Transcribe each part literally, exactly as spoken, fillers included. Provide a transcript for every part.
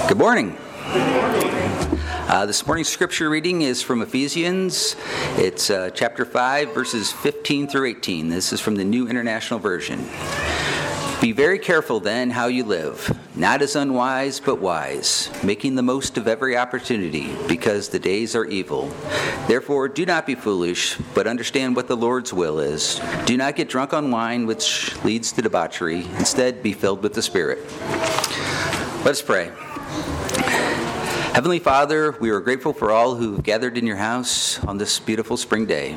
Good morning. Uh, this morning's scripture reading is from Ephesians. It's uh, chapter five, verses fifteen through eighteen. This is from the New International Version. Be very careful then how you live, not as unwise but wise, making the most of every opportunity, because the days are evil. Therefore do not be foolish, but understand what the Lord's will is. Do not get drunk on wine, which leads to debauchery. Instead, be filled with the Spirit. Let us pray. Heavenly Father, we are grateful for all who have gathered in your house on this beautiful spring day.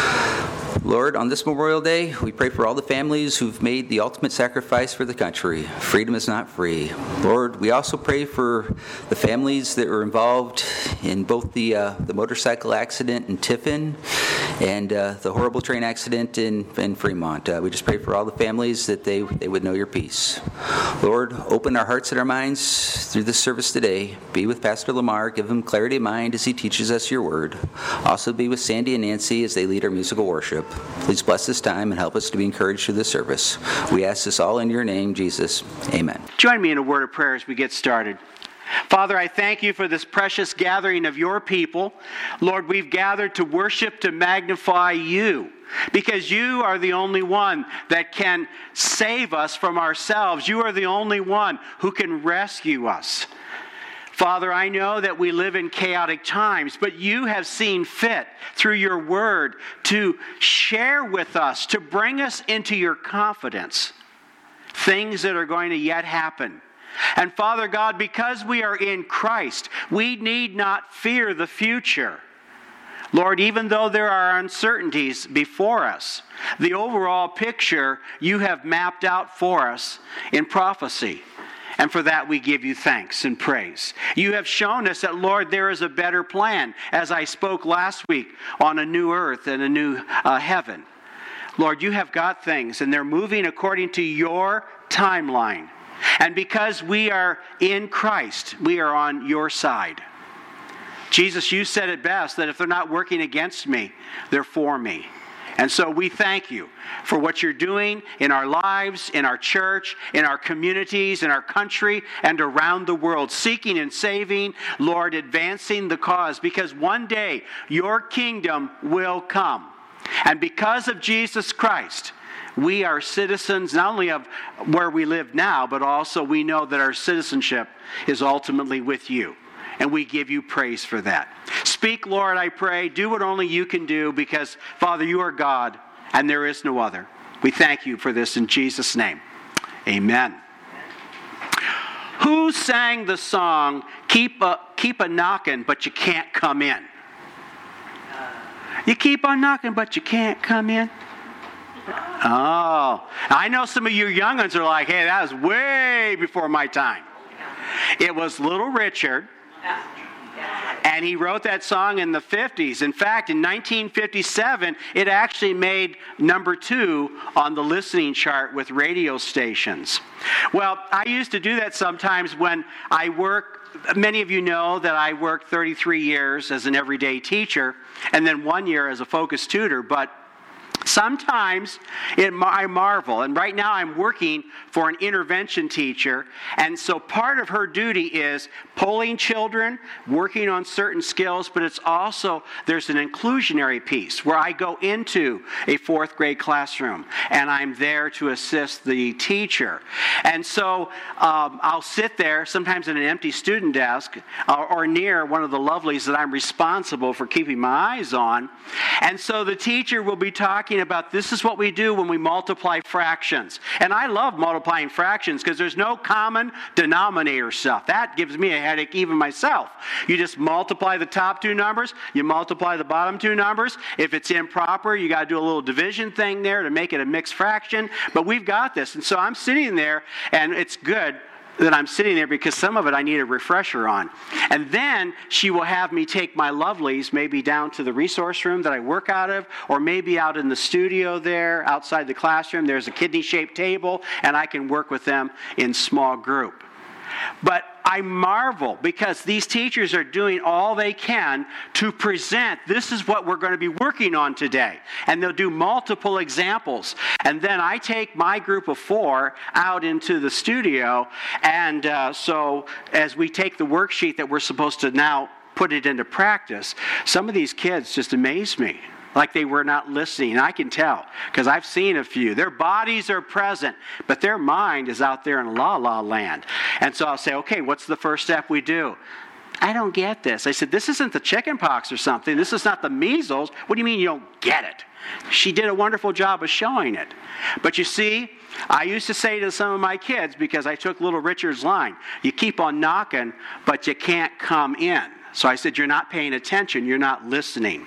Lord, on this Memorial Day, we pray for all the families who've made the ultimate sacrifice for the country. Freedom is not free. Lord, we also pray for the families that were involved in both the uh, the motorcycle accident in Tiffin and uh, the horrible train accident in, in Fremont. Uh, we just pray for all the families that they, they would know your peace. Lord, open our hearts and our minds through this service today. Be with Pastor Lamar. Give him clarity of mind as he teaches us your word. Also be with Sandy and Nancy as they lead our musical worship. Please bless this time and help us to be encouraged through this service. We ask this all in your name, Jesus. Amen. Join me in a word of prayer as we get started. Father, I thank you for this precious gathering of your people. Lord, we've gathered to worship, to magnify you, because you are the only one that can save us from ourselves. You are the only one who can rescue us. Father, I know that we live in chaotic times, but you have seen fit through your word to share with us, to bring us into your confidence, things that are going to yet happen. And Father God, because we are in Christ, we need not fear the future. Lord, even though there are uncertainties before us, the overall picture you have mapped out for us in prophecy. And for that we give you thanks and praise. You have shown us that, Lord, there is a better plan, as I spoke last week on a new earth and a new uh, heaven. Lord, you have got things, and they're moving according to your timeline. And because we are in Christ, we are on your side. Jesus, you said it best, that if they're not working against me, they're for me. And so we thank you for what you're doing in our lives, in our church, in our communities, in our country, and around the world, seeking and saving, Lord, advancing the cause, because one day your kingdom will come. And because of Jesus Christ, we are citizens not only of where we live now, but also we know that our citizenship is ultimately with you. And we give you praise for that. Speak, Lord, I pray. Do what only you can do, because, Father, you are God and there is no other. We thank you for this in Jesus' name. Amen. Who sang the song, Keep a, keep a knocking, but you can't come in? You keep on knocking, but you can't come in? Oh, I know some of you young ones are like, hey, that was way before my time. It was Little Richard. And he wrote that song in the fifties. In fact, in nineteen fifty-seven, it actually made number two on the listening chart with radio stations. Well, I used to do that sometimes when I work. Many of you know that I worked thirty-three years as an everyday teacher and then one year as a focus tutor, but sometimes it, I marvel, and right now I'm working for an intervention teacher, and so part of her duty is pulling children, working on certain skills, but it's also, there's an inclusionary piece where I go into a fourth grade classroom, and I'm there to assist the teacher. And so um, I'll sit there, sometimes at an empty student desk, or, or near one of the lovelies that I'm responsible for keeping my eyes on, and so the teacher will be talking about this is what we do when we multiply fractions. And I love multiplying fractions because there's no common denominator stuff. That gives me a headache even myself. You just multiply the top two numbers, you multiply the bottom two numbers. If it's improper, you got to do a little division thing there to make it a mixed fraction. But we've got this. And so I'm sitting there, and it's good that I'm sitting there because some of it I need a refresher on. And then she will have me take my lovelies maybe down to the resource room that I work out of, or maybe out in the studio there, outside the classroom. There's a kidney-shaped table, and I can work with them in small group. But I marvel because these teachers are doing all they can to present, this is what we're going to be working on today. And they'll do multiple examples. And then I take my group of four out into the studio. And uh, so as we take the worksheet that we're supposed to now put it into practice, some of these kids just amaze me. Like they were not listening. And I can tell, because I've seen a few. Their bodies are present, but their mind is out there in la-la land. And so I'll say, okay, what's the first step we do? I don't get this. I said, this isn't the chicken pox or something. This is not the measles. What do you mean you don't get it? She did a wonderful job of showing it. But you see, I used to say to some of my kids, because I took little Richard's line, you keep on knocking, but you can't come in. So I said, you're not paying attention. You're not listening.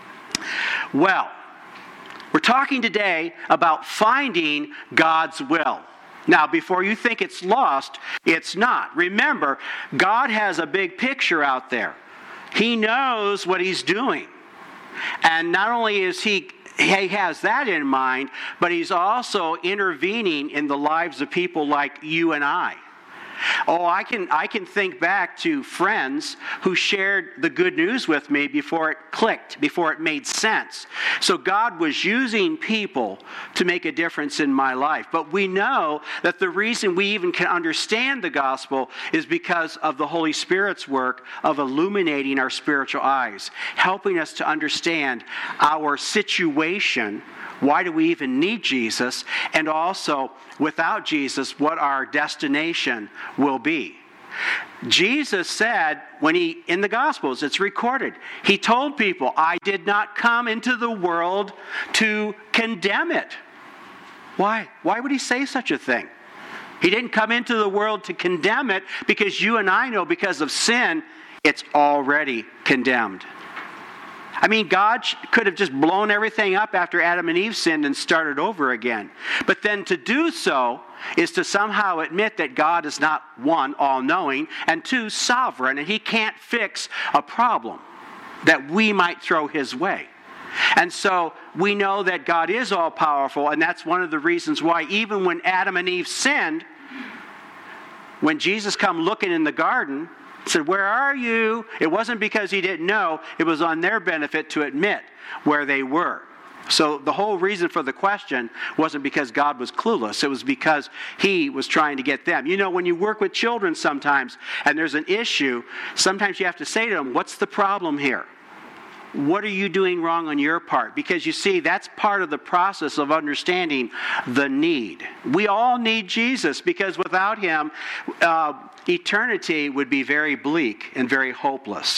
Well, we're talking today about finding God's will. Now, before you think it's lost, it's not. Remember, God has a big picture out there. He knows what He's doing. And not only is He, He has that in mind, but He's also intervening in the lives of people like you and I. Oh, I can I can think back to friends who shared the good news with me before it clicked, before it made sense. So God was using people to make a difference in my life. But we know that the reason we even can understand the gospel is because of the Holy Spirit's work of illuminating our spiritual eyes, helping us to understand our situation. Why do we even need Jesus? And also, without Jesus, what our destination will be. Jesus said, when he, in the Gospels, it's recorded, he told people, I did not come into the world to condemn it. Why? Why would he say such a thing? He didn't come into the world to condemn it because you and I know because of sin, it's already condemned. I mean, God could have just blown everything up after Adam and Eve sinned and started over again. But then to do so is to somehow admit that God is not, one, all-knowing, and two, sovereign, and He can't fix a problem that we might throw His way. And so we know that God is all-powerful, and that's one of the reasons why even when Adam and Eve sinned, when Jesus come looking in the garden, said, where are you? It wasn't because He didn't know. It was on their benefit to admit where they were. So the whole reason for the question wasn't because God was clueless. It was because He was trying to get them. You know, when you work with children sometimes and there's an issue, sometimes you have to say to them, what's the problem here? What are you doing wrong on your part? Because you see, that's part of the process of understanding the need. We all need Jesus because without Him, uh, eternity would be very bleak and very hopeless.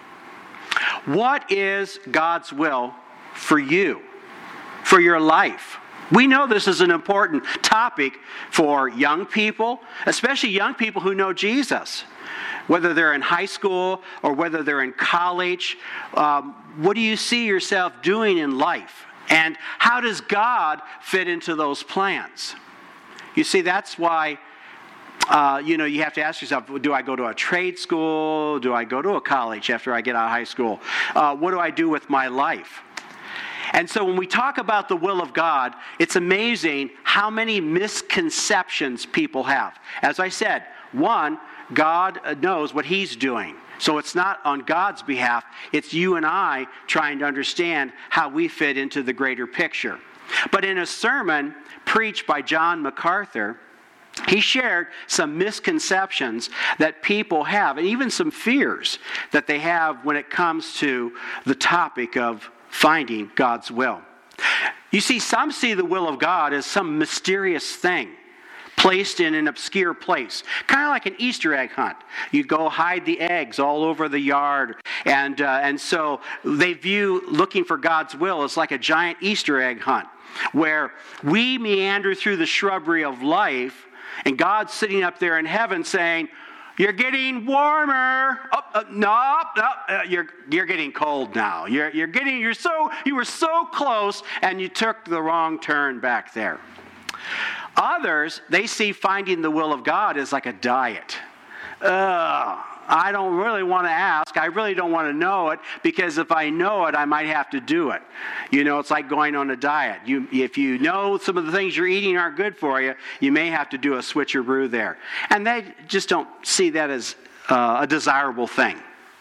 What is God's will for you, for your life? We know this is an important topic for young people, especially young people who know Jesus. Whether they're in high school or whether they're in college, um, what do you see yourself doing in life? And how does God fit into those plans? You see, that's why, uh, you know, you have to ask yourself, do I go to a trade school? Do I go to a college after I get out of high school? Uh, what do I do with my life? And so when we talk about the will of God, it's amazing how many misconceptions people have. As I said, one, God knows what He's doing. So it's not on God's behalf. It's you and I trying to understand how we fit into the greater picture. But in a sermon preached by John MacArthur, he shared some misconceptions that people have, and even some fears that they have when it comes to the topic of finding God's will. You see, some see the will of God as some mysterious thing placed in an obscure place, kind of like an Easter egg hunt. You go hide the eggs all over the yard, and uh, and so they view looking for God's will as like a giant Easter egg hunt, where we meander through the shrubbery of life, and God's sitting up there in heaven saying, "You're getting warmer. Oh, uh, no, no, uh, you're you're getting cold now. You're you're getting you're so you were so close, and you took the wrong turn back there." Others, they see finding the will of God as like a diet. Uh, I don't really want to ask. I really don't want to know it, because if I know it, I might have to do it. You know, it's like going on a diet. You, if you know some of the things you're eating aren't good for you, you may have to do a switcheroo there. And they just don't see that as uh, a desirable thing.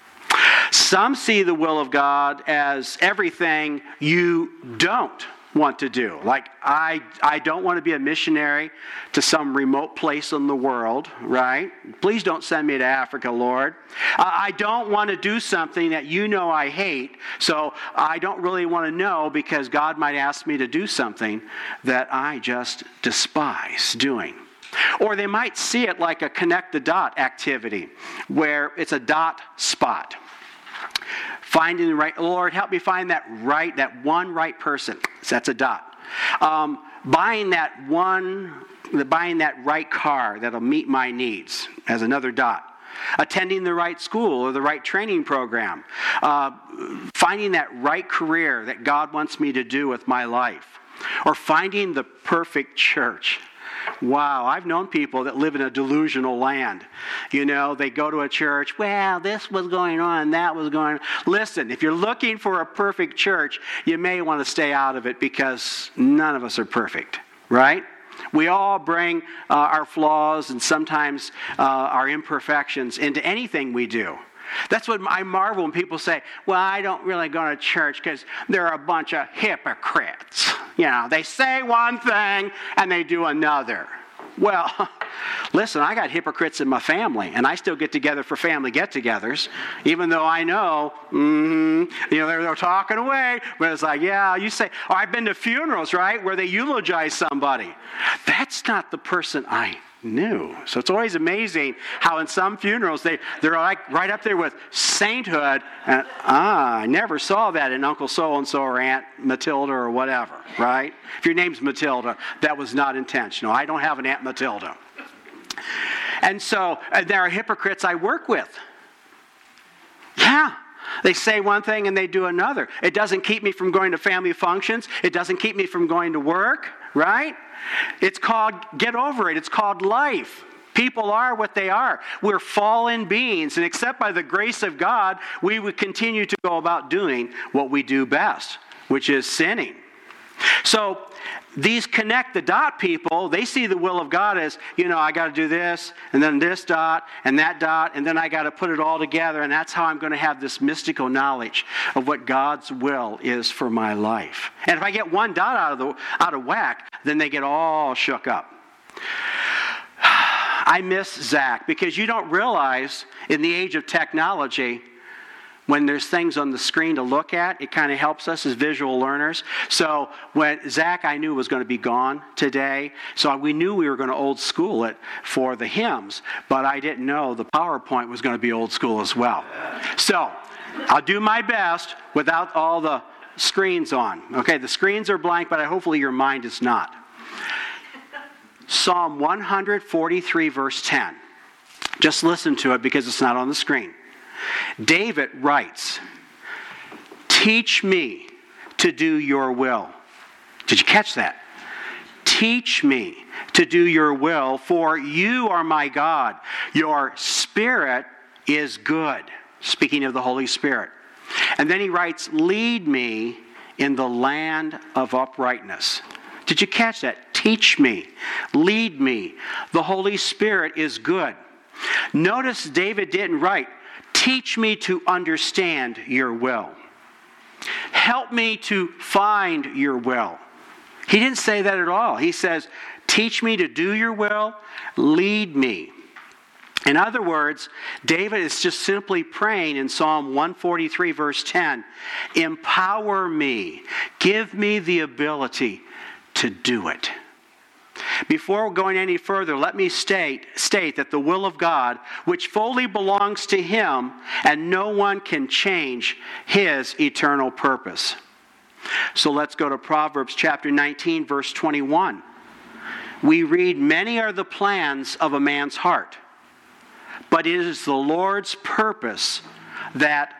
Some see the will of God as everything you don't want to do. Like, I I don't want to be a missionary to some remote place in the world, right? Please don't send me to Africa, Lord. Uh, I don't want to do something that you know I hate, so I don't really want to know, because God might ask me to do something that I just despise doing. Or they might see it like a connect the dot activity, where it's a dot spot. Finding the right, Lord, help me find that right, that one right person. So that's a dot. Um, buying that one, buying that right car that'll meet my needs, as another dot. Attending the right school or the right training program. Uh, finding that right career that God wants me to do with my life. Or finding the perfect church. Wow, I've known people that live in a delusional land. You know, they go to a church, well, this was going on, that was going on. Listen, if you're looking for a perfect church, you may want to stay out of it, because none of us are perfect, right? We all bring uh, our flaws and sometimes uh, our imperfections into anything we do. That's what I marvel when people say, well, I don't really go to church because they're a bunch of hypocrites. You know, they say one thing and they do another. Well, listen, I got hypocrites in my family, and I still get together for family get-togethers, even though I know, mm-hmm, you know, they're, they're talking away, but it's like, yeah, you say, oh, I've been to funerals, right, where they eulogize somebody. That's not the person I knew. So it's always amazing how in some funerals they, they're like right up there with sainthood. And ah, I never saw that in Uncle So-and-so or Aunt Matilda or whatever, right? If your name's Matilda, that was not intentional. I don't have an Aunt Matilda. And so uh, there are hypocrites I work with. Yeah. They say one thing and they do another. It doesn't keep me from going to family functions. It doesn't keep me from going to work, right? It's called, get over it, it's called life. People are what they are. We're fallen beings, and except by the grace of God, we would continue to go about doing what we do best, which is sinning. So these connect the dot people, they see the will of God as, you know, I got to do this, and then this dot, and that dot, and then I got to put it all together, and that's how I'm going to have this mystical knowledge of what God's will is for my life. And if I get one dot out of the out of whack, then they get all shook up. I miss Zach, because you don't realize in the age of technology, when there's things on the screen to look at, it kind of helps us as visual learners. So when Zach, I knew, was going to be gone today, so we knew we were going to old school it for the hymns, but I didn't know the PowerPoint was going to be old school as well. So I'll do my best without all the screens on. Okay, the screens are blank, but hopefully your mind is not. Psalm one forty-three, verse ten. Just listen to it because it's not on the screen. David writes, teach me to do your will. Did you catch that? Teach me to do your will, for you are my God. Your Spirit is good. Speaking of the Holy Spirit. And then he writes, lead me in the land of uprightness. Did you catch that? Teach me. Lead me. The Holy Spirit is good. Notice David didn't write, teach me to understand your will. Help me to find your will. He didn't say that at all. He says, teach me to do your will, lead me. In other words, David is just simply praying in Psalm one forty-three, verse ten, empower me, give me the ability to do it. Before going any further, let me state, state that the will of God, which fully belongs to Him, and no one can change His eternal purpose. So let's go to Proverbs chapter nineteen, verse twenty-one. We read, many are the plans of a man's heart, but it is the Lord's purpose that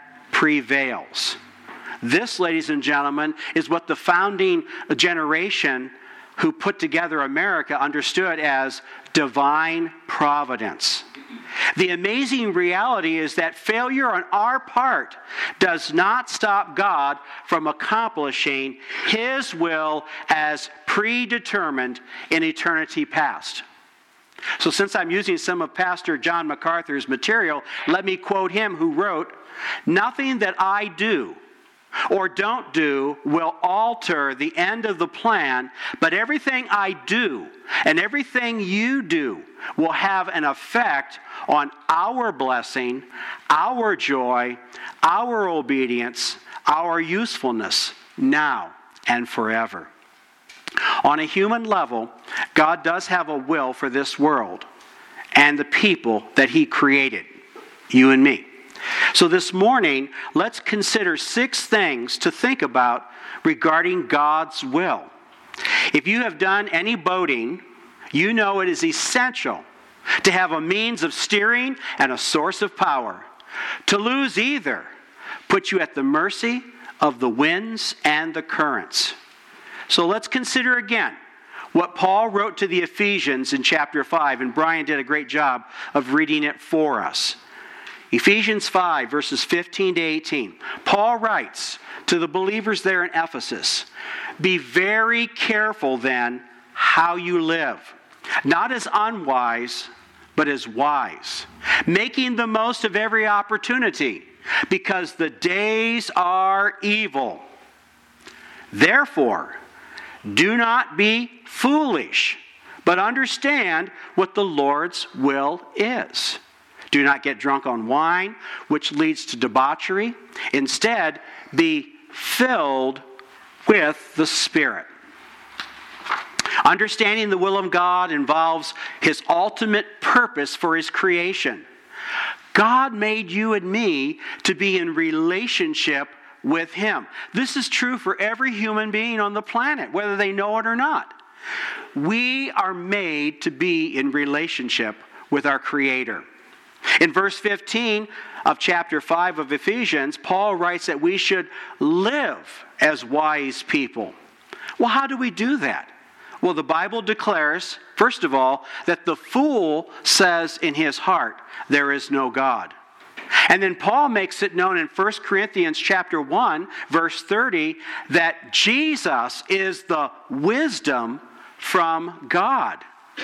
prevails. This, ladies and gentlemen, is what the founding generation who put together America understood as divine providence. The amazing reality is that failure on our part does not stop God from accomplishing His will as predetermined in eternity past. So since I'm using some of Pastor John MacArthur's material, let me quote him, who wrote, "Nothing that I do or don't do will alter the end of the plan, but everything I do and everything you do will have an effect on our blessing, our joy, our obedience, our usefulness, now and forever." On a human level, God does have a will for this world and the people that He created, you and me. So this morning, let's consider six things to think about regarding God's will. If you have done any boating, you know it is essential to have a means of steering and a source of power. To lose either puts you at the mercy of the winds and the currents. So let's consider again what Paul wrote to the Ephesians in chapter five, and Brian did a great job of reading it for us. Ephesians five, verses fifteen to eighteen. Paul writes to the believers there in Ephesus, "Be very careful then how you live, not as unwise, but as wise, making the most of every opportunity, because the days are evil. Therefore, do not be foolish, but understand what the Lord's will is. Do not get drunk on wine, which leads to debauchery. Instead, be filled with the Spirit." Understanding the will of God involves His ultimate purpose for His creation. God made you and me to be in relationship with Him. This is true for every human being on the planet, whether they know it or not. We are made to be in relationship with our Creator. In verse fifteen of chapter five of Ephesians, Paul writes that we should live as wise people. Well, how do we do that? Well, the Bible declares, first of all, that the fool says in his heart, "There is no God." And then Paul makes it known in First Corinthians chapter one, verse thirty, that Jesus is the wisdom from God.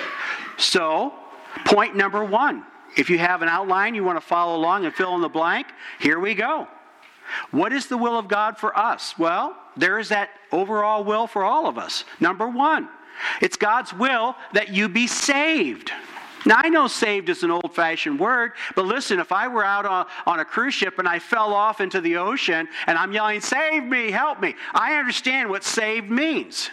So, point number one. If you have an outline, you want to follow along and fill in the blank, here we go. What is the will of God for us? Well, there is that overall will for all of us. Number one, it's God's will that you be saved. Now, I know saved is an old-fashioned word, but listen, if I were out on, on a cruise ship and I fell off into the ocean and I'm yelling, "Save me, help me," I understand what saved means.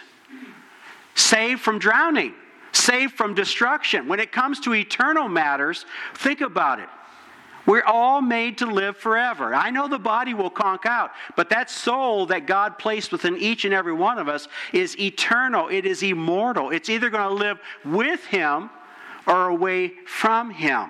Saved from drowning. Saved from destruction. When it comes to eternal matters, think about it. We're all made to live forever. I know the body will conk out, but that soul that God placed within each and every one of us is eternal. It is immortal. It's either going to live with Him or away from Him.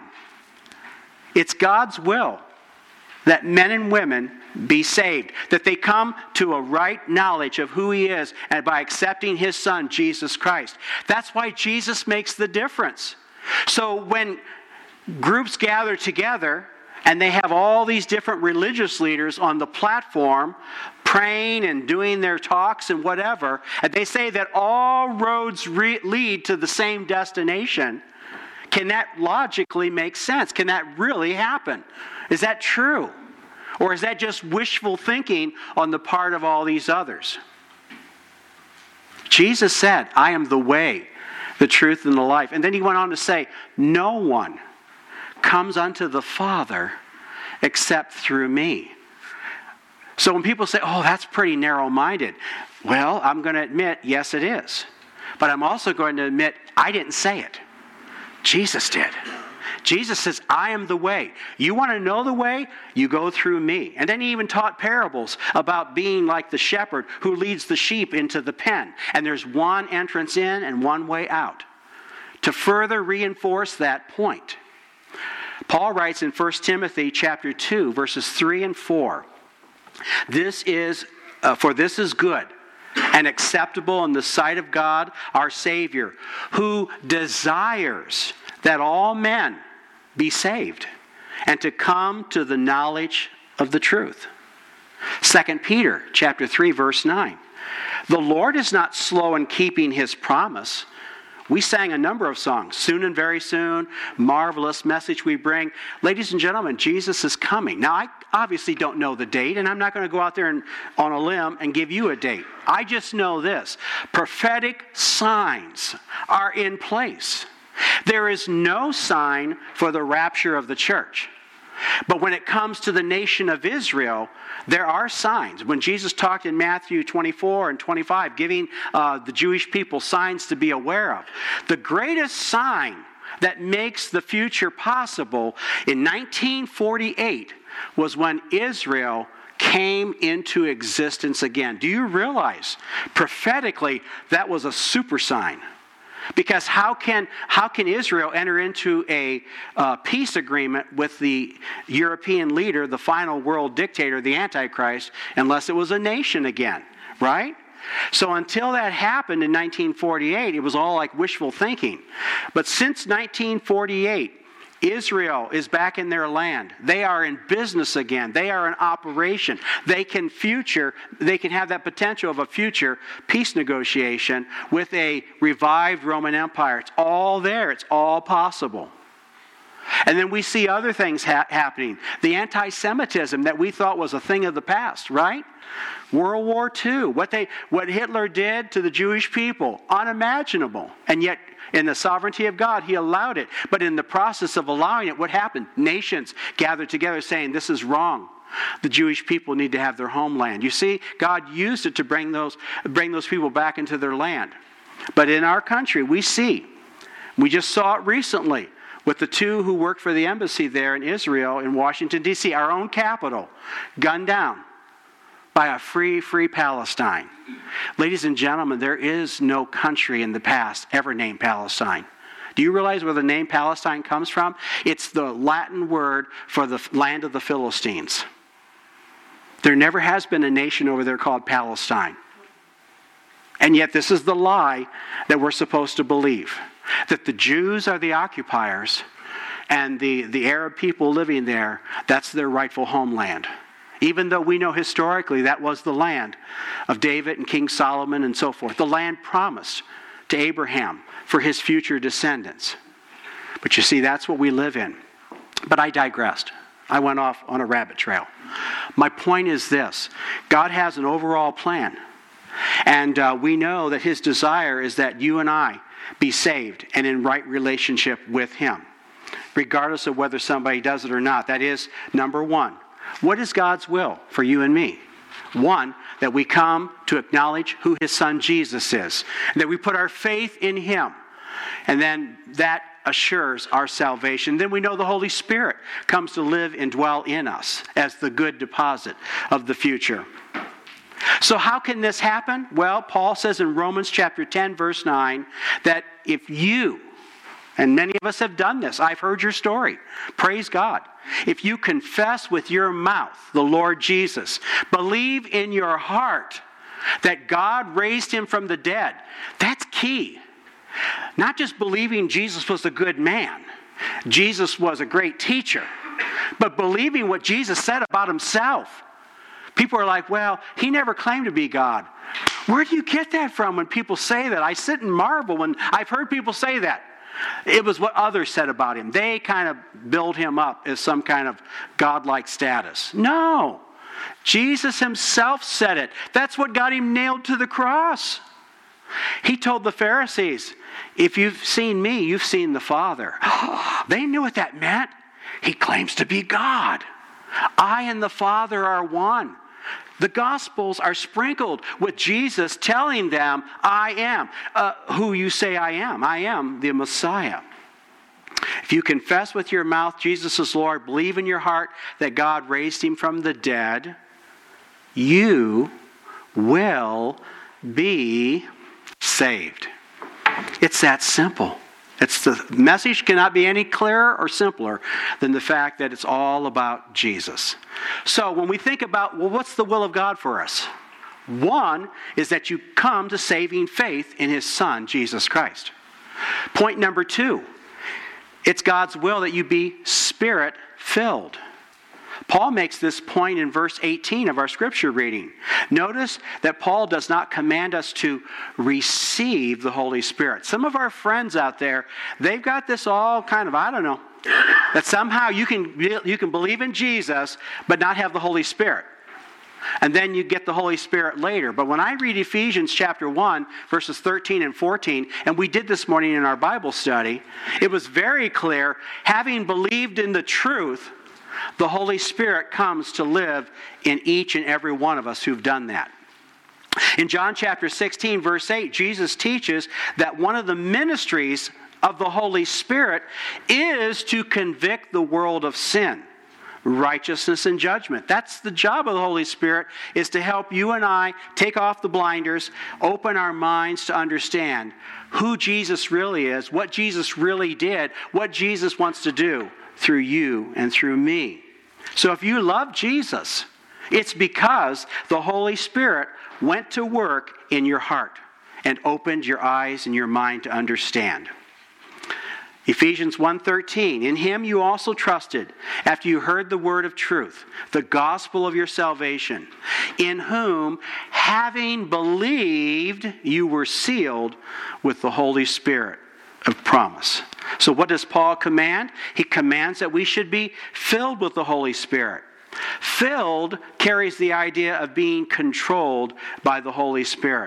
It's God's will that men and women be saved, that they come to a right knowledge of who He is, and by accepting His Son, Jesus Christ. That's why Jesus makes the difference. So when groups gather together and they have all these different religious leaders on the platform praying and doing their talks and whatever, and they say that all roads re- lead to the same destination, can that logically make sense? Can that really happen? Is that true? Or is that just wishful thinking on the part of all these others? Jesus said, "I am the way, the truth, and the life." And then He went on to say, "No one comes unto the Father except through me." So when people say, "Oh, that's pretty narrow-minded," well, I'm going to admit, yes, it is. But I'm also going to admit, I didn't say it. Jesus did. Jesus says, "I am the way." You want to know the way? You go through me. And then He even taught parables about being like the shepherd who leads the sheep into the pen. And there's one entrance in and one way out. To further reinforce that point, Paul writes in First Timothy chapter two, verses three and four, "This is, uh, for this is good, and acceptable in the sight of God, our Savior, who desires that all men be saved and to come to the knowledge of the truth. Second Peter chapter three, verse nine. The Lord is not slow in keeping his promise. We sang a number of songs, Soon and Very Soon, Marvelous Message We Bring. Ladies and gentlemen, Jesus is coming. Now, I obviously don't know the date, and I'm not going to go out there and, on a limb and give you a date. I just know this. Prophetic signs are in place. There is no sign for the rapture of the church. But when it comes to the nation of Israel, there are signs. When Jesus talked in Matthew twenty-four and twenty-five, giving uh, the Jewish people signs to be aware of, the greatest sign that makes the future possible in nineteen forty-eight was when Israel came into existence again. Do you realize, prophetically, that was a super sign? Because how can how can Israel enter into a uh, peace agreement with the European leader, the final world dictator, the Antichrist, unless it was a nation again, right? So until that happened in nineteen forty-eight, it was all like wishful thinking. But since nineteen forty-eight, Israel is back in their land. They are in business again. They are in operation. They can future, they can have that potential of a future peace negotiation with a revived Roman Empire. It's all there. It's all possible. And then we see other things ha- happening. The anti-Semitism that we thought was a thing of the past, right? World War Two. What they, what Hitler did to the Jewish people, unimaginable. And yet, in the sovereignty of God, he allowed it. But in the process of allowing it, what happened? Nations gathered together saying, this is wrong. The Jewish people need to have their homeland. You see, God used it to bring those, bring those people back into their land. But in our country, we see, we just saw it recently with the two who worked for the embassy there in Israel, in Washington, D C, our own capital, gunned down by a free, free Palestine. Ladies and gentlemen, there is no country in the past ever named Palestine. Do you realize where the name Palestine comes from? It's the Latin word for the land of the Philistines. There never has been a nation over there called Palestine. And yet this is the lie that we're supposed to believe. That the Jews are the occupiers and the, the Arab people living there, that's their rightful homeland. Even though we know historically that was the land of David and King Solomon and so forth. The land promised to Abraham for his future descendants. But you see, that's what we live in. But I digressed. I went off on a rabbit trail. My point is this. God has an overall plan. And uh, we know that his desire is that you and I be saved and in right relationship with him. Regardless of whether somebody does it or not. That is, number one. What is God's will for you and me? One, that we come to acknowledge who his son Jesus is. That we put our faith in him. And then that assures our salvation. Then we know the Holy Spirit comes to live and dwell in us as the good deposit of the future. So how can this happen? Well, Paul says in Romans chapter ten, verse nine, that if you, and many of us have done this, I've heard your story, praise God. If you confess with your mouth the Lord Jesus, believe in your heart that God raised him from the dead, that's key. Not just believing Jesus was a good man, Jesus was a great teacher, but believing what Jesus said about himself. People are like, well, he never claimed to be God. Where do you get that from when people say that? I sit and marvel when I've heard people say that. It was what others said about him. They kind of build him up as some kind of godlike status. No. Jesus himself said it. That's what got him nailed to the cross. He told the Pharisees, if you've seen me, you've seen the Father. They knew what that meant. He claims to be God. I and the Father are one. The Gospels are sprinkled with Jesus telling them, I am uh, who you say I am. I am the Messiah. If you confess with your mouth Jesus is Lord, believe in your heart that God raised him from the dead, you will be saved. It's that simple. It's the message cannot be any clearer or simpler than the fact that it's all about Jesus. So when we think about, well, what's the will of God for us? One is that you come to saving faith in his Son, Jesus Christ. Point number two, it's God's will that you be Spirit-filled. Paul makes this point in verse eighteen of our scripture reading. Notice that Paul does not command us to receive the Holy Spirit. Some of our friends out there, they've got this all kind of, I don't know, that somehow you can, you can believe in Jesus but not have the Holy Spirit. And then you get the Holy Spirit later. But when I read Ephesians chapter one, verses thirteen and fourteen, and we did this morning in our Bible study, it was very clear, having believed in the truth, the Holy Spirit comes to live in each and every one of us who've done that. In John chapter sixteen, verse eight, Jesus teaches that one of the ministries of the Holy Spirit is to convict the world of sin, righteousness, and judgment. That's the job of the Holy Spirit, is to help you and I take off the blinders, open our minds to understand who Jesus really is, what Jesus really did, what Jesus wants to do through you and through me. So if you love Jesus, it's because the Holy Spirit went to work in your heart and opened your eyes and your mind to understand. Ephesians one thirteen, in him you also trusted after you heard the word of truth, the gospel of your salvation, in whom, having believed, you were sealed with the Holy Spirit of promise. So what does Paul command? He commands that we should be filled with the Holy Spirit. Filled carries the idea of being controlled by the Holy Spirit.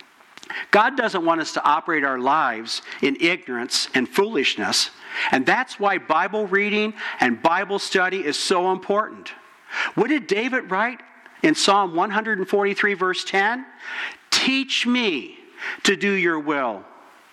God doesn't want us to operate our lives in ignorance and foolishness, and that's why Bible reading and Bible study is so important. What did David write in Psalm one forty-three, verse ten? Teach me to do your will.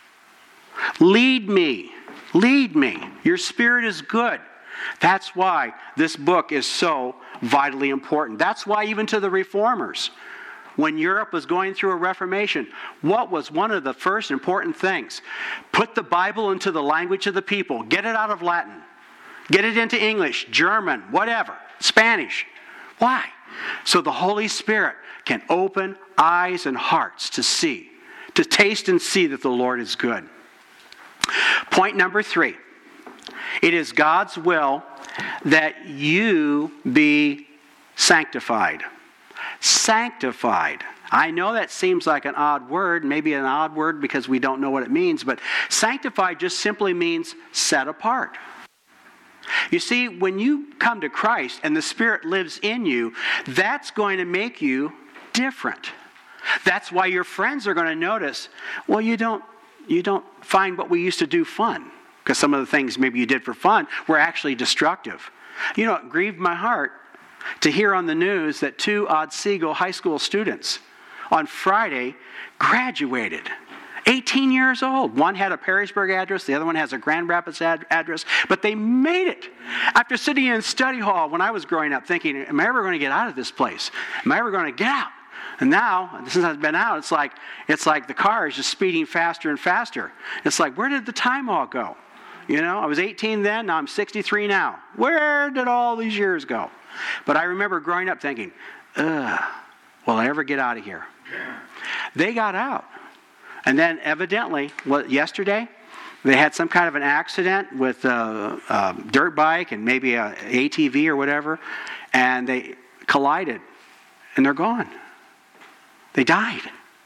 Lead me. Lead me. Your Spirit is good. That's why this book is so vitally important. That's why even to the Reformers, when Europe was going through a Reformation, what was one of the first important things? Put the Bible into the language of the people. Get it out of Latin. Get it into English, German, whatever, Spanish. Why? So the Holy Spirit can open eyes and hearts to see, to taste and see that the Lord is good. Point number three. It is God's will that you be sanctified. Sanctified. I know that seems like an odd word, maybe an odd word because we don't know what it means, but sanctified just simply means set apart. You see, when you come to Christ and the Spirit lives in you, that's going to make you different. That's why your friends are going to notice, well, you don't you don't find what we used to do fun, because some of the things maybe you did for fun were actually destructive. You know, it grieved my heart to hear on the news that two Otsego high school students on Friday graduated. eighteen years old. One had a Perrysburg address, the other one has a Grand Rapids ad- address, but they made it. After sitting in study hall when I was growing up thinking, am I ever going to get out of this place? Am I ever going to get out? And now, since I've been out, it's like it's like the car is just speeding faster and faster. It's like, where did the time all go? You know, I was eighteen then, now I'm sixty-three now. Where did all these years go? But I remember growing up thinking, ugh, will I ever get out of here? They got out. And then evidently, what, yesterday, they had some kind of an accident with a, a dirt bike and maybe a A T V or whatever, and they collided, and they're gone. They died.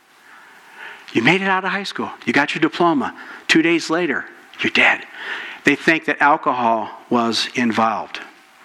You made it out of high school. You got your diploma. Two days later, you're dead. They think that alcohol was involved.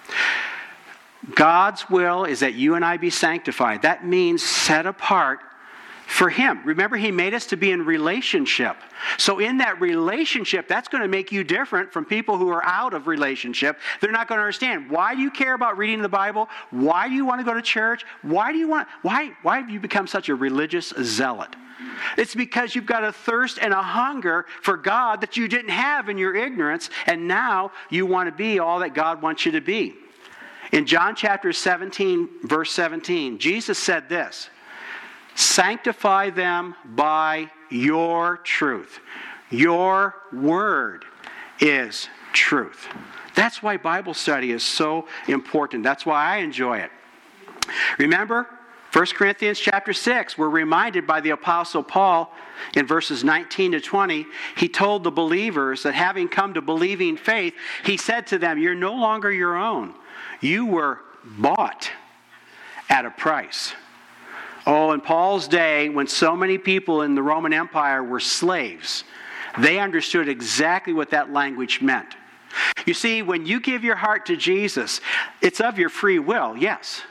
God's will is that you and I be sanctified. That means set apart for Him. Remember, He made us to be in relationship. So in that relationship, that's going to make you different from people who are out of relationship. They're not going to understand. Why do you care about reading the Bible? Why do you want to go to church? Why do you want, why, why have you become such a religious zealot? It's because you've got a thirst and a hunger for God that you didn't have in your ignorance, and now you want to be all that God wants you to be. In John chapter seventeen, verse seventeen, Jesus said this, sanctify them by your truth. Your word is truth. That's why Bible study is so important. That's why I enjoy it. Remember, First Corinthians chapter six, we're reminded by the Apostle Paul in verses nineteen to twenty, he told the believers that having come to believing faith, he said to them, you're no longer your own. You were bought at a price. Oh, in Paul's day, when so many people in the Roman Empire were slaves, they understood exactly what that language meant. You see, when you give your heart to Jesus, it's of your free will, yes.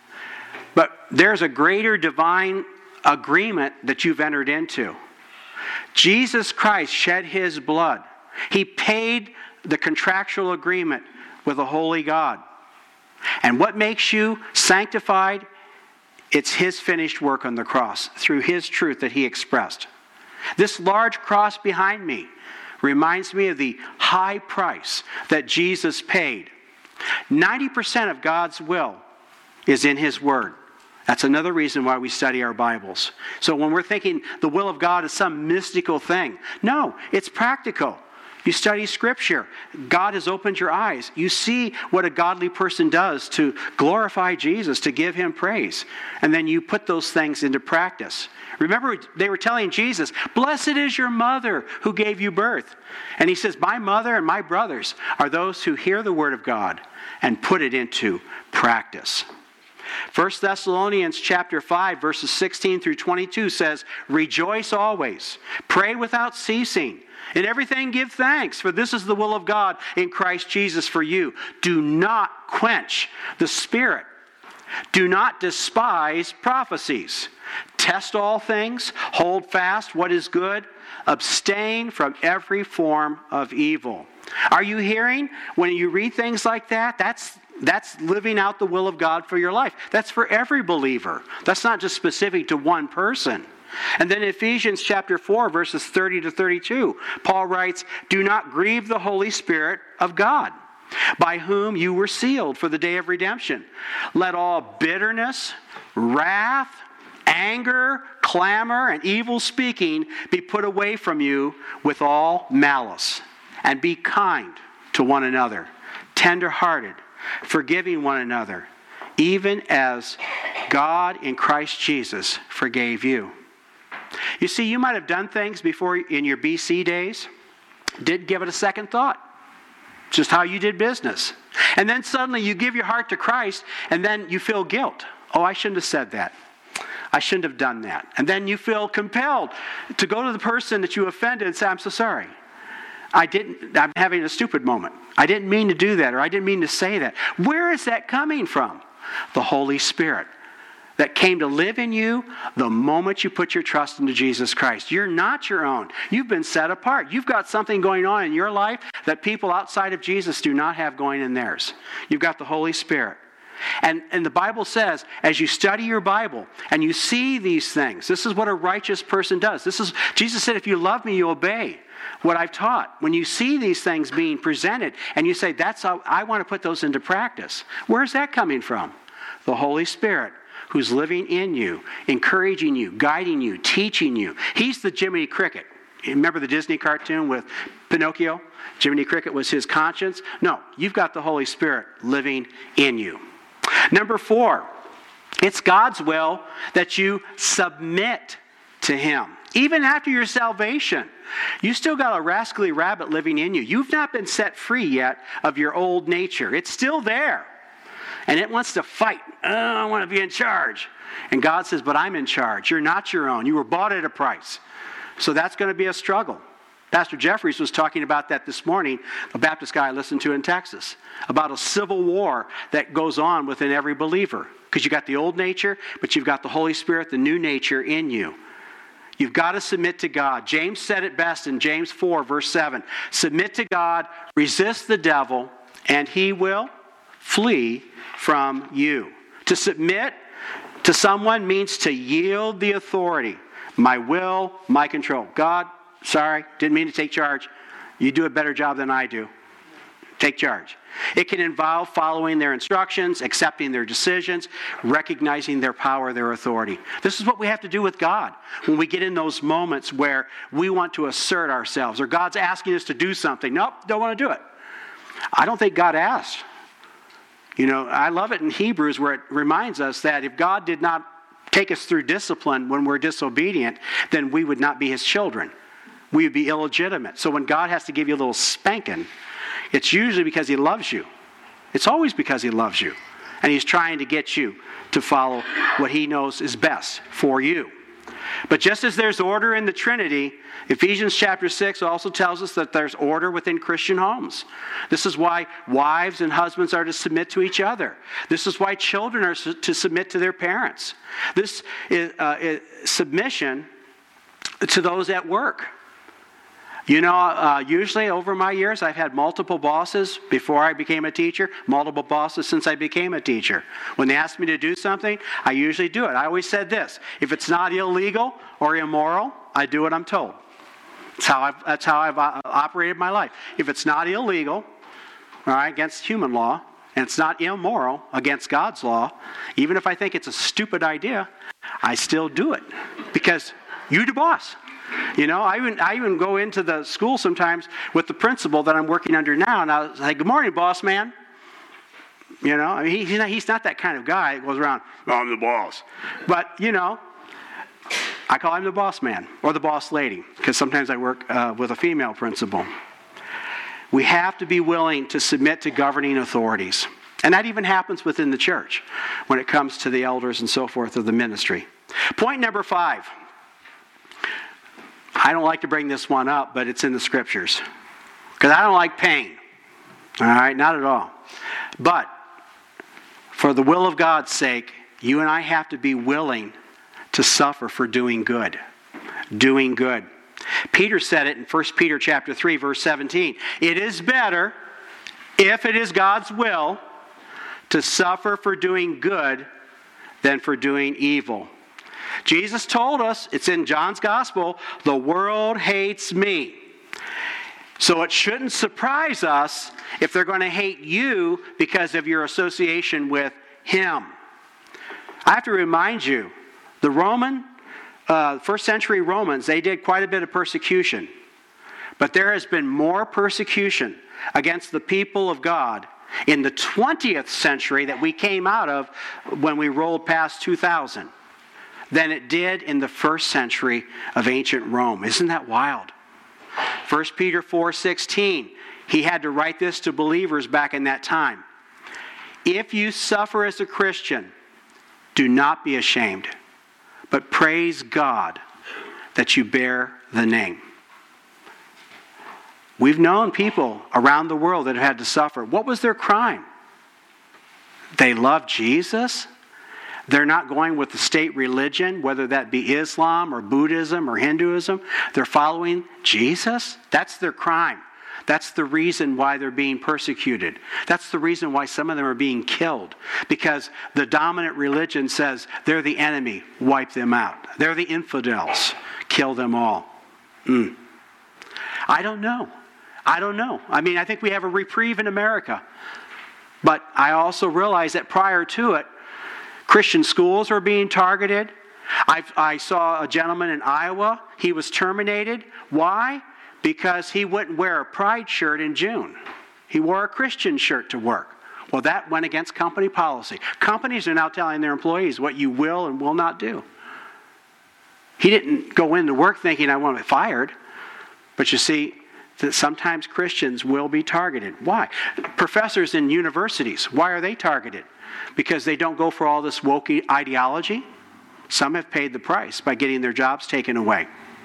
But there's a greater divine agreement that you've entered into. Jesus Christ shed his blood. He paid the contractual agreement with a holy God. And what makes you sanctified? It's his finished work on the cross through his truth that he expressed. This large cross behind me reminds me of the high price that Jesus paid. ninety percent of God's will is in his word. That's another reason why we study our Bibles. So when we're thinking the will of God is some mystical thing, no, it's practical. You study Scripture. God has opened your eyes. You see what a godly person does to glorify Jesus, to give him praise. And then you put those things into practice. Remember, they were telling Jesus, blessed is your mother who gave you birth. And he says, my mother and my brothers are those who hear the word of God and put it into practice. First Thessalonians chapter five, verses sixteen through twenty-two says, rejoice always, pray without ceasing. In everything give thanks, for this is the will of God in Christ Jesus for you. Do not quench the Spirit. Do not despise prophecies. Test all things. Hold fast what is good. Abstain from every form of evil. Are you hearing? When you read things like that, that's That's living out the will of God for your life. That's for every believer. That's not just specific to one person. And then in Ephesians chapter four, verses thirty to thirty-two, Paul writes, do not grieve the Holy Spirit of God, by whom you were sealed for the day of redemption. Let all bitterness, wrath, anger, clamor, and evil speaking be put away from you with all malice. And be kind to one another, tender-hearted, forgiving one another, even as God in Christ Jesus forgave you. You see, you might have done things before in your B C days, didn't give it a second thought. Just how you did business. And then suddenly you give your heart to Christ, and then you feel guilt. Oh, I shouldn't have said that. I shouldn't have done that. And then you feel compelled to go to the person that you offended and say, I'm so sorry. I didn't, I'm having a stupid moment. I didn't mean to do that, or I didn't mean to say that. Where is that coming from? The Holy Spirit that came to live in you the moment you put your trust into Jesus Christ. You're not your own. You've been set apart. You've got something going on in your life that people outside of Jesus do not have going in theirs. You've got the Holy Spirit. And, and the Bible says, as you study your Bible and you see these things, this is what a righteous person does. This is, Jesus said, if you love me, you obey what I've taught. When you see these things being presented and you say, that's how I want to put those into practice. Where's that coming from? The Holy Spirit, who's living in you, encouraging you, guiding you, teaching you. He's the Jiminy Cricket. You remember the Disney cartoon with Pinocchio? Jiminy Cricket was his conscience. No, you've got the Holy Spirit living in you. Number four, it's God's will that you submit to him. Even after your salvation, you still got a rascally rabbit living in you. You've not been set free yet of your old nature. It's still there. And it wants to fight. Oh, I want to be in charge. And God says, but I'm in charge. You're not your own. You were bought at a price. So that's going to be a struggle. Pastor Jeffries was talking about that this morning, a Baptist guy I listened to in Texas, about a civil war that goes on within every believer. Because you got the old nature, but you've got the Holy Spirit, the new nature in you. You've got to submit to God. James said it best in James four, verse seven. Submit to God, resist the devil, and he will flee from you. To submit to someone means to yield the authority. My will, my control. God, sorry, didn't mean to take charge. You do a better job than I do. Take charge. It can involve following their instructions, accepting their decisions, recognizing their power, their authority. This is what we have to do with God when we get in those moments where we want to assert ourselves or God's asking us to do something. Nope, don't want to do it. I don't think God asked. You know, I love it in Hebrews where it reminds us that if God did not take us through discipline when we're disobedient, then we would not be his children. We would be illegitimate. So when God has to give you a little spanking, it's usually because he loves you. It's always because he loves you. And he's trying to get you to follow what he knows is best for you. But just as there's order in the Trinity, Ephesians chapter six also tells us that there's order within Christian homes. This is why wives and husbands are to submit to each other. This is why children are to submit to their parents. This is, uh, is submission to those at work. You know, uh, usually over my years, I've had multiple bosses before I became a teacher, multiple bosses since I became a teacher. When they ask me to do something, I usually do it. I always said this: if it's not illegal or immoral, I do what I'm told. That's how I've, that's how I've uh, operated my life. If it's not illegal, all right, against human law, and it's not immoral against God's law, even if I think it's a stupid idea, I still do it because you're the boss. You know, I even I even go into the school sometimes with the principal that I'm working under now, and I was like, "Good morning, boss man." You know, I mean, he, he's, not, he's not that kind of guy that goes around, "Oh, I'm the boss." But, you know, I call him the boss man or the boss lady because sometimes I work uh, with a female principal. We have to be willing to submit to governing authorities. And that even happens within the church when it comes to the elders and so forth of the ministry. Point number five. I don't like to bring this one up, but it's in the scriptures. Because I don't like pain. All right, not at all. But for the will of God's sake, you and I have to be willing to suffer for doing good. Doing good. Peter said it in First Peter chapter three, verse seventeen. It is better, if it is God's will, to suffer for doing good than for doing evil. Jesus told us, it's in John's Gospel, the world hates me. So it shouldn't surprise us if they're going to hate you because of your association with him. I have to remind you, the Roman, uh, first century Romans, they did quite a bit of persecution. But there has been more persecution against the people of God in the twentieth century that we came out of when we rolled past two thousand. Than it did in the first century of ancient Rome. Isn't that wild? First Peter four sixteen, he had to write this to believers back in that time. If you suffer as a Christian, do not be ashamed, but praise God that you bear the name. We've known people around the world that have had to suffer. What was their crime? They loved Jesus. They're not going with the state religion, whether that be Islam or Buddhism or Hinduism. They're following Jesus. That's their crime. That's the reason why they're being persecuted. That's the reason why some of them are being killed. Because the dominant religion says they're the enemy, wipe them out. They're the infidels, kill them all. Mm. I don't know. I don't know. I mean, I think we have a reprieve in America. But I also realize that prior to it, Christian schools are being targeted. I, I saw a gentleman in Iowa. He was terminated. Why? Because he wouldn't wear a pride shirt in June. He wore a Christian shirt to work. Well, that went against company policy. Companies are now telling their employees what you will and will not do. He didn't go into work thinking, I want to be fired. But you see, that sometimes Christians will be targeted. Why? Professors in universities, why are they targeted? Because they don't go for all this woke ideology. Some have paid the price by getting their jobs taken away.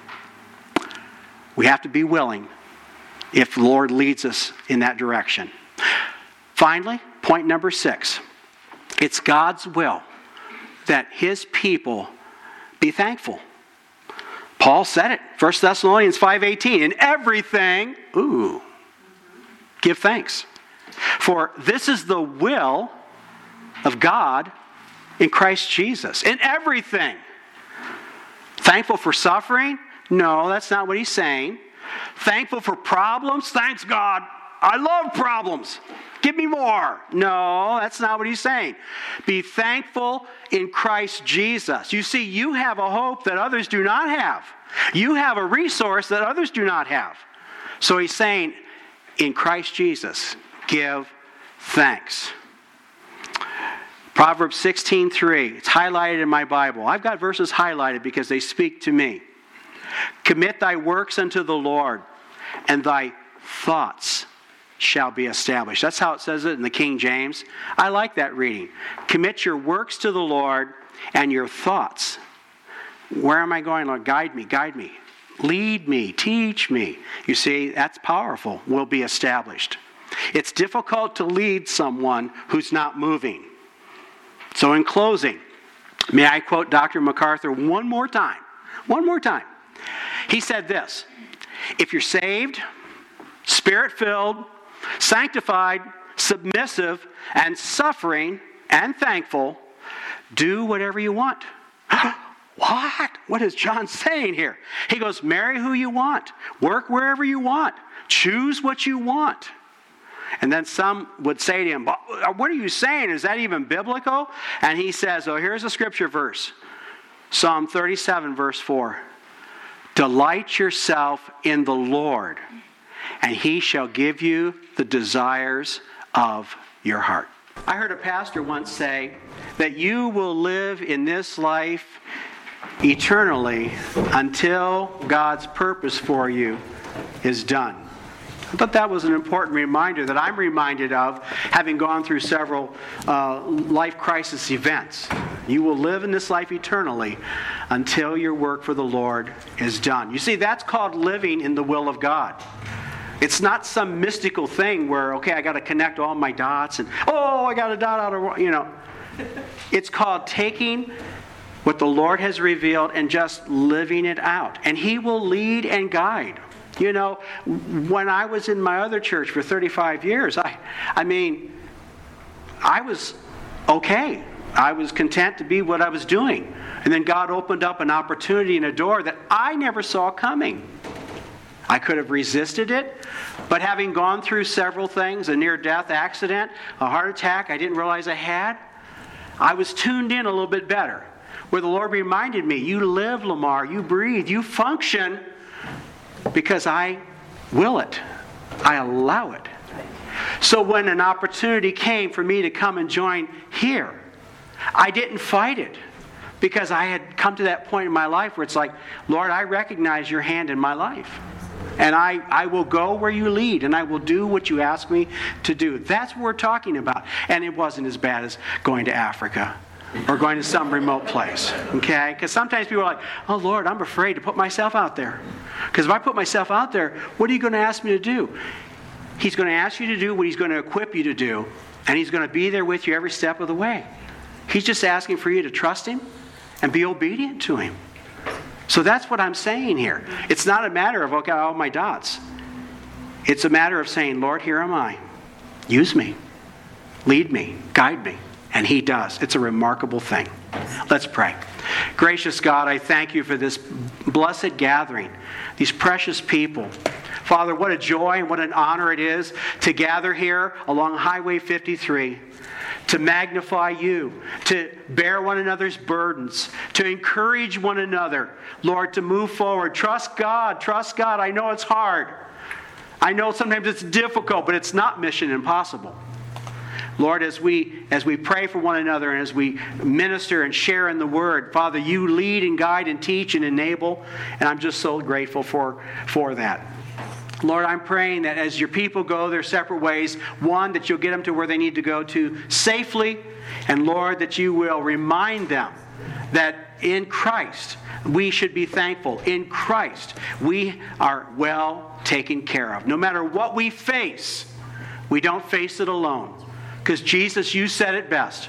We have to be willing if the Lord leads us in that direction. Finally, point number six. It's God's will that his people be thankful. Paul said it, First Thessalonians five eighteen, in everything, ooh, give thanks. For this is the will of God in Christ Jesus. In everything. Thankful for suffering? No, that's not what he's saying. Thankful for problems? Thanks God. I love problems. Give me more. No, that's not what he's saying. Be thankful in Christ Jesus. You see, you have a hope that others do not have. You have a resource that others do not have. So he's saying, in Christ Jesus, give thanks. Proverbs sixteen three. It's highlighted in my Bible. I've got verses highlighted because they speak to me. Commit thy works unto the Lord, and thy thoughts shall be established. That's how it says it in the King James. I like that reading. Commit your works to the Lord, and your thoughts. Where am I going, Lord? Guide me, guide me. Lead me, teach me. You see, that's powerful. Will be established. It's difficult to lead someone who's not moving. So in closing, may I quote Doctor MacArthur one more time? One more time. He said this: if you're saved, Spirit-filled, sanctified, submissive, and suffering, and thankful, do whatever you want. What? What is John saying here? He goes, marry who you want. Work wherever you want. Choose what you want. And then some would say to him, what are you saying? Is that even biblical? And he says, oh, here's a scripture verse. Psalm thirty-seven, verse four. Delight yourself in the Lord, and he shall give you the desires of your heart. I heard a pastor once say that you will live in this life eternally until God's purpose for you is done. I thought that was an important reminder that I'm reminded of, having gone through several uh, life crisis events. You will live in this life eternally until your work for the Lord is done. You see, that's called living in the will of God. It's not some mystical thing where, okay, I got to connect all my dots and, oh, I got a dot out of, you know. It's called taking what the Lord has revealed and just living it out. And he will lead and guide. You know, when I was in my other church for thirty-five years, I, I mean, I was okay. I was content to be what I was doing. And then God opened up an opportunity and a door that I never saw coming. I could have resisted it, but having gone through several things, a near-death accident, a heart attack I didn't realize I had, I was tuned in a little bit better, where the Lord reminded me, you live, Lamar, you breathe, you function, because I will it. I allow it. So when an opportunity came for me to come and join here, I didn't fight it, because I had come to that point in my life where it's like, Lord, I recognize your hand in my life. And I, I will go where you lead, and I will do what you ask me to do. That's what we're talking about. And it wasn't as bad as going to Africa or going to some remote place. Okay? Because sometimes people are like, oh, Lord, I'm afraid to put myself out there. Because if I put myself out there, what are you going to ask me to do? He's going to ask you to do what he's going to equip you to do, and he's going to be there with you every step of the way. He's just asking for you to trust him and be obedient to him. So that's what I'm saying here. It's not a matter of, okay, all my dots. It's a matter of saying, Lord, here am I. Use me. Lead me. Guide me. And he does. It's a remarkable thing. Let's pray. Gracious God, I thank you for this blessed gathering, these precious people. Father, what a joy and what an honor it is to gather here along Highway fifty-three. To magnify you, to bear one another's burdens, to encourage one another, Lord, to move forward. Trust God, trust God. I know it's hard. I know sometimes it's difficult, but it's not mission impossible. Lord, as we as we pray for one another and as we minister and share in the Word, Father, you lead and guide and teach and enable, and I'm just so grateful for, for that. Lord, I'm praying that as your people go their separate ways, one, that you'll get them to where they need to go to safely, and Lord, that you will remind them that in Christ we should be thankful. In Christ we are well taken care of. No matter what we face, we don't face it alone. Because Jesus, you said it best.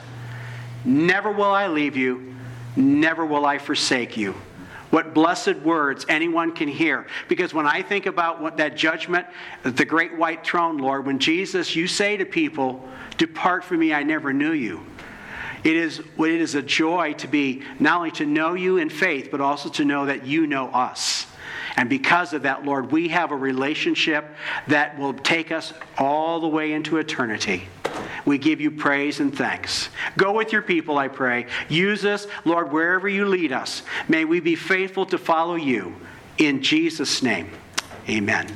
Never will I leave you, never will I forsake you. What blessed words anyone can hear. Because when I think about what that judgment, the great white throne, Lord, when Jesus, you say to people, depart from me, I never knew you. It is, it is a joy to be, not only to know you in faith, but also to know that you know us. And because of that, Lord, we have a relationship that will take us all the way into eternity. We give you praise and thanks. Go with your people, I pray. Use us, Lord, wherever you lead us. May we be faithful to follow you. In Jesus' name, amen.